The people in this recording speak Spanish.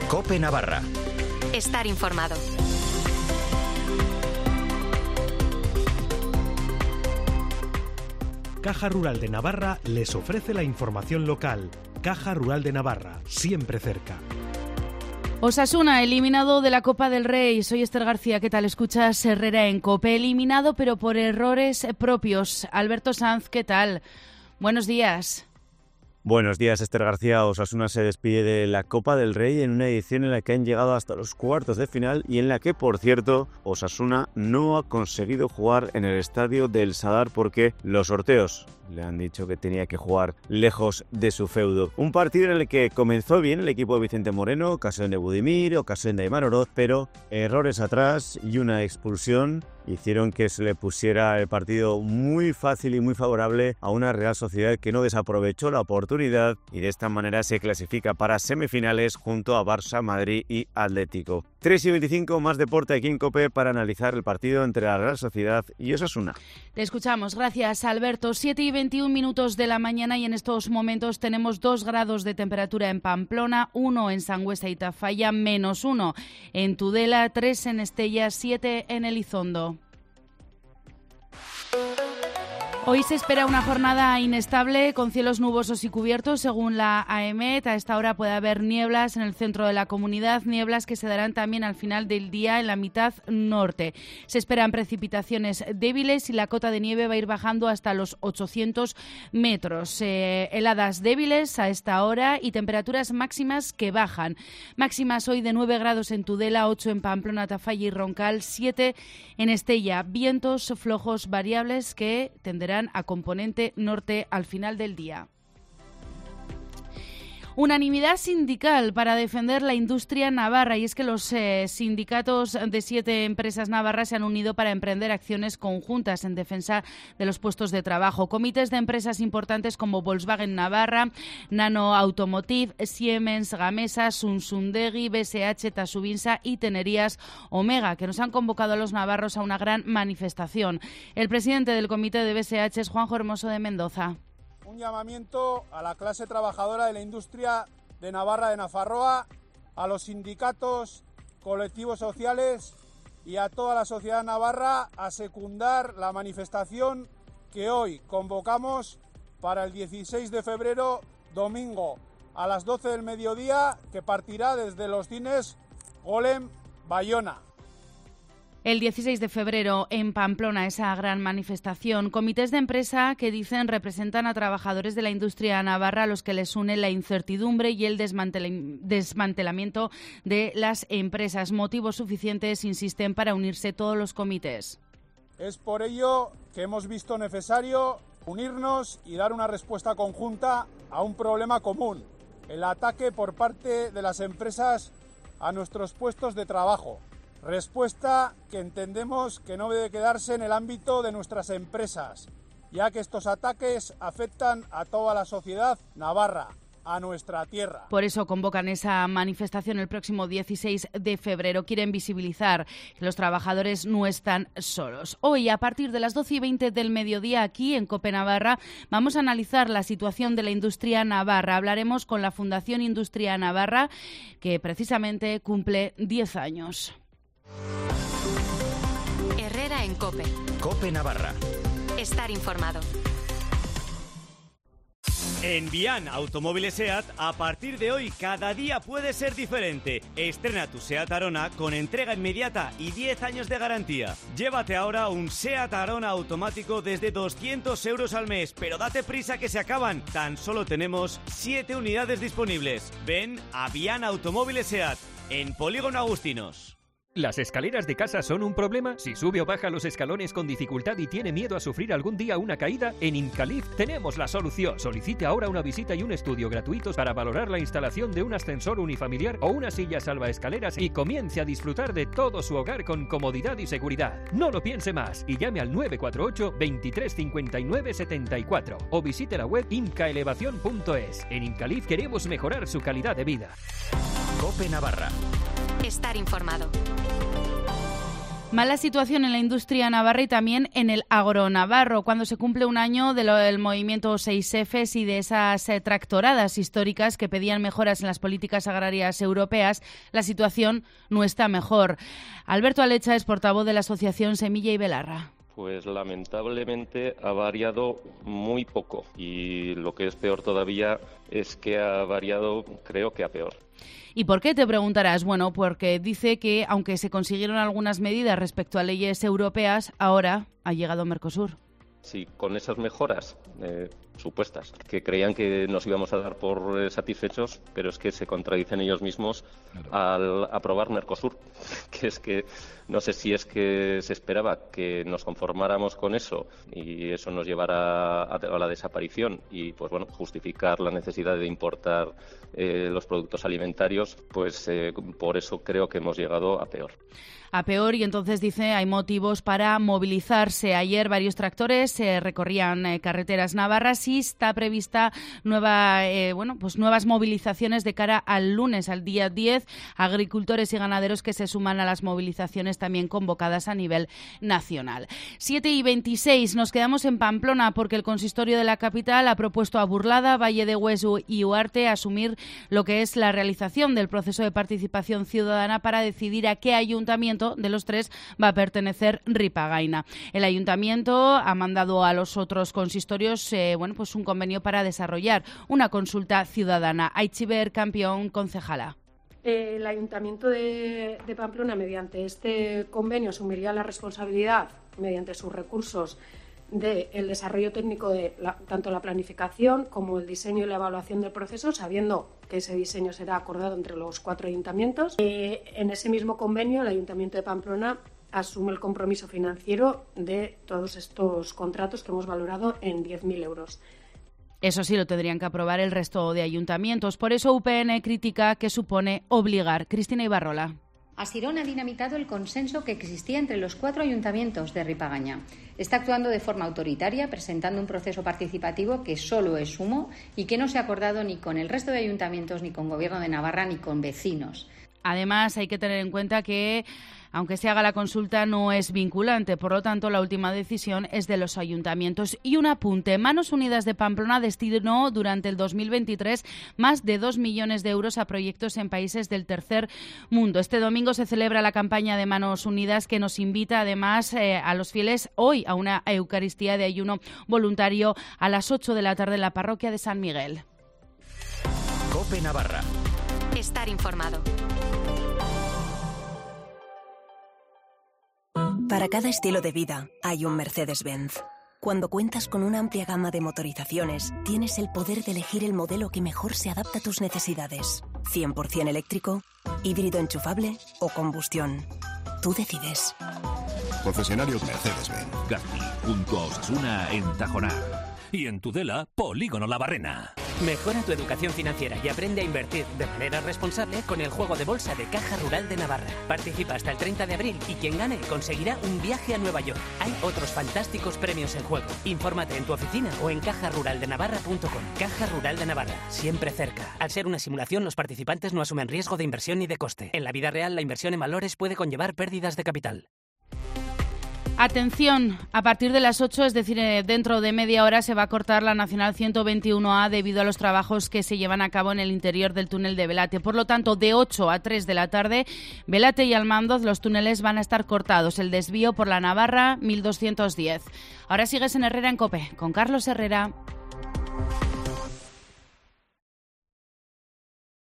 COPE Navarra. Estar informado. Caja Rural de Navarra les ofrece la información local. Caja Rural de Navarra, siempre cerca. Osasuna, eliminado de la Copa del Rey. Soy Esther García. ¿Qué tal? Escuchas Herrera en COPE. Eliminado, pero por errores propios. Alberto Sanz, ¿qué tal? Buenos días. Buenos días, Esther García. Osasuna se despide de la Copa del Rey en una edición en la que han llegado hasta los cuartos de final y en la que, por cierto, Osasuna no ha conseguido jugar en el estadio del Sadar porque los sorteos le han dicho que tenía que jugar lejos de su feudo. Un partido en el que comenzó bien el equipo de Vicente Moreno, ocasión de Budimir, ocasión de Aimar Oroz, pero errores atrás y una expulsión hicieron que se le pusiera el partido muy fácil y muy favorable a una Real Sociedad que no desaprovechó la oportunidad y de esta manera se clasifica para semifinales junto a Barça, Madrid y Atlético. 3:25, más deporte aquí en COPE para analizar el partido entre la Real Sociedad y Osasuna. Te escuchamos, gracias Alberto. 7:21 de la mañana y en estos momentos tenemos 2 grados de temperatura en Pamplona, 1 en Sangüesa y Tafalla, -1 en Tudela, 3 en Estella, 7 en Elizondo. Hoy se espera una jornada inestable con cielos nubosos y cubiertos según la AEMET. A esta hora puede haber nieblas en el centro de la comunidad, nieblas que se darán también al final del día en la mitad norte. Se esperan precipitaciones débiles y la cota de nieve va a ir bajando hasta los 800 metros. Heladas débiles a esta hora y temperaturas máximas que bajan. Máximas hoy de 9 grados en Tudela, 8 en Pamplona, Tafalla y Roncal, 7 en Estella. Vientos flojos variables que tenderán a componente norte al final del día. Unanimidad sindical para defender la industria navarra y es que los sindicatos de 7 empresas navarras se han unido para emprender acciones conjuntas en defensa de los puestos de trabajo. Comités de empresas importantes como Volkswagen Navarra, Nano Automotive, Siemens Gamesa, Sunsundegi, BSH, Tasubinsa y Tenerías Omega, que nos han convocado a los navarros a una gran manifestación. El presidente del comité de BSH es Juanjo Hermoso de Mendoza. Un llamamiento a la clase trabajadora de la industria de Navarra de Nafarroa, a los sindicatos, colectivos sociales y a toda la sociedad navarra a secundar la manifestación que hoy convocamos para el 16 de febrero, domingo, a las 12 del mediodía, que partirá desde los cines Golem Bayona. El 16 de febrero en Pamplona, esa gran manifestación. Comités de empresa que dicen representan a trabajadores de la industria navarra a los que les une la incertidumbre y el desmantelamiento de las empresas. Motivos suficientes, insisten, para unirse todos los comités. Es por ello que hemos visto necesario unirnos y dar una respuesta conjunta a un problema común: el ataque por parte de las empresas a nuestros puestos de trabajo. Respuesta que entendemos que no debe quedarse en el ámbito de nuestras empresas, ya que estos ataques afectan a toda la sociedad navarra, a nuestra tierra. Por eso convocan esa manifestación el próximo 16 de febrero. Quieren visibilizar que los trabajadores no están solos. Hoy, a partir de las 12:20 del mediodía, aquí en COPE Navarra, vamos a analizar la situación de la industria navarra. Hablaremos con la Fundación Industria Navarra, que precisamente cumple 10 años. Herrera en COPE. COPE Navarra. Estar informado. En Bian Automóviles SEAT, a partir de hoy, cada día puede ser diferente. Estrena tu SEAT Arona con entrega inmediata y 10 años de garantía. Llévate ahora un SEAT Arona automático desde 200 euros al mes, pero date prisa que se acaban. Tan solo tenemos 7 unidades disponibles. Ven a Bian Automóviles SEAT, en Polígono Agustinos. ¿Las escaleras de casa son un problema? Si sube o baja los escalones con dificultad y tiene miedo a sufrir algún día una caída, en Incalif tenemos la solución. Solicite ahora una visita y un estudio gratuitos para valorar la instalación de un ascensor unifamiliar o una silla salvaescaleras y comience a disfrutar de todo su hogar con comodidad y seguridad. No lo piense más y llame al 948 23 59 74 o visite la web incaelevación.es. En Incalif queremos mejorar su calidad de vida. COPE Navarra. Estar informado. Mala situación en la industria navarra y también en el agronavarro. Cuando se cumple un año del movimiento 6Fs y de esas tractoradas históricas que pedían mejoras en las políticas agrarias europeas, la situación no está mejor. Alberto Alecha es portavoz de la asociación Semilla y Belarra. Pues lamentablemente ha variado muy poco y lo que es peor todavía es que ha variado, creo que a peor. ¿Y por qué? Te preguntarás. Bueno, porque dice que aunque se consiguieron algunas medidas respecto a leyes europeas, ahora ha llegado Mercosur. Sí, con esas mejoras supuestas, que creían que nos íbamos a dar por satisfechos, pero es que se contradicen ellos mismos al aprobar Mercosur, que es que no sé si es que se esperaba que nos conformáramos con eso y eso nos llevara a la desaparición y, pues bueno, justificar la necesidad de importar los productos alimentarios, pues por eso creo que hemos llegado a peor. A peor, y entonces dice hay motivos para movilizarse. Ayer varios tractores recorrían carreteras navarras y está prevista nuevas movilizaciones de cara al lunes, al día 10. Agricultores y ganaderos que se suman a las movilizaciones también convocadas a nivel nacional. 7:26, nos quedamos en Pamplona porque el consistorio de la capital ha propuesto a Burlada, Valle de Hueso y Huarte asumir lo que es la realización del proceso de participación ciudadana para decidir a qué ayuntamiento de los tres va a pertenecer Ripagaina. El ayuntamiento ha mandado a los otros consistorios un convenio para desarrollar una consulta ciudadana. Aitziber Campión, concejala. El Ayuntamiento de Pamplona, mediante este convenio, asumiría la responsabilidad, mediante sus recursos, del desarrollo técnico de tanto la planificación como el diseño y la evaluación del proceso, sabiendo que ese diseño será acordado entre los 4 ayuntamientos. En ese mismo convenio, el Ayuntamiento de Pamplona asume el compromiso financiero de todos estos contratos que hemos valorado en 10.000 euros. Eso sí, lo tendrían que aprobar el resto de ayuntamientos. Por eso UPN critica que supone obligar. Cristina Ibarrola. Asirón ha dinamitado el consenso que existía entre los 4 ayuntamientos de Ripagaña. Está actuando de forma autoritaria, presentando un proceso participativo que solo es humo y que no se ha acordado ni con el resto de ayuntamientos, ni con Gobierno de Navarra, ni con vecinos. Además, hay que tener en cuenta que, aunque se haga la consulta, no es vinculante. Por lo tanto, la última decisión es de los ayuntamientos. Y un apunte. Manos Unidas de Pamplona destinó durante el 2023 más de 2 millones de euros a proyectos en países del tercer mundo. Este domingo se celebra la campaña de Manos Unidas que nos invita además a los fieles hoy a una Eucaristía de ayuno voluntario a las 8 de la tarde en la parroquia de San Miguel. COPE Navarra. Estar informado. Para cada estilo de vida hay un Mercedes-Benz. Cuando cuentas con una amplia gama de motorizaciones, tienes el poder de elegir el modelo que mejor se adapta a tus necesidades. 100% eléctrico, híbrido enchufable o combustión. Tú decides. Concesionario Mercedes-Benz. Gazti, junto a Osasuna en Tajonar. Y en Tudela, Polígono La Barrena. Mejora tu educación financiera y aprende a invertir de manera responsable con el juego de bolsa de Caja Rural de Navarra. Participa hasta el 30 de abril y quien gane conseguirá un viaje a Nueva York. Hay otros fantásticos premios en juego. Infórmate en tu oficina o en cajaruraldenavarra.com. Caja Rural de Navarra, siempre cerca. Al ser una simulación, los participantes no asumen riesgo de inversión ni de coste. En la vida real, la inversión en valores puede conllevar pérdidas de capital. Atención, a partir de las 8, es decir, dentro de media hora, se va a cortar la Nacional 121A debido a los trabajos que se llevan a cabo en el interior del túnel de Belate. Por lo tanto, de 8 a 3 de la tarde, Belate y Almandoz, los túneles van a estar cortados. El desvío por la Navarra 1210. Ahora sigues en Herrera en COPE, con Carlos Herrera.